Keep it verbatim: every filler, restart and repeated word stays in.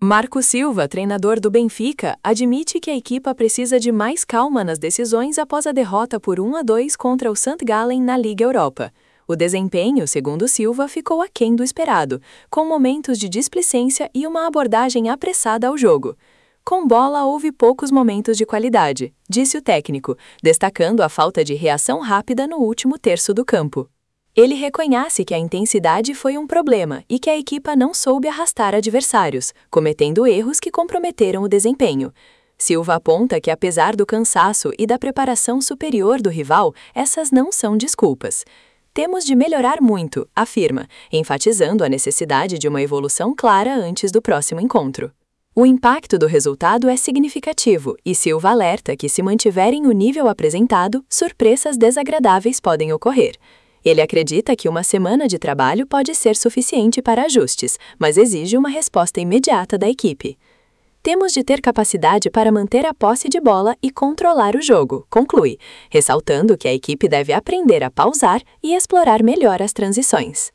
Marco Silva, treinador do Benfica, admite que a equipa precisa de mais calma nas decisões após a derrota por um a dois contra o Sankt Gallen na Liga Europa. O desempenho, segundo Silva, ficou aquém do esperado, com momentos de displicência e uma abordagem apressada ao jogo. Com bola houve poucos momentos de qualidade, disse o técnico, destacando a falta de reação rápida no último terço do campo. Ele reconhece que a intensidade foi um problema e que a equipa não soube arrastar adversários, cometendo erros que comprometeram o desempenho. Silva aponta que, apesar do cansaço e da preparação superior do rival, essas não são desculpas. Temos de melhorar muito, afirma, enfatizando a necessidade de uma evolução clara antes do próximo encontro. O impacto do resultado é significativo e Silva alerta que, se mantiverem o nível apresentado, surpresas desagradáveis podem ocorrer. Ele acredita que uma semana de trabalho pode ser suficiente para ajustes, mas exige uma resposta imediata da equipe. Temos de ter capacidade para manter a posse de bola e controlar o jogo, conclui, ressaltando que a equipe deve aprender a pausar e explorar melhor as transições.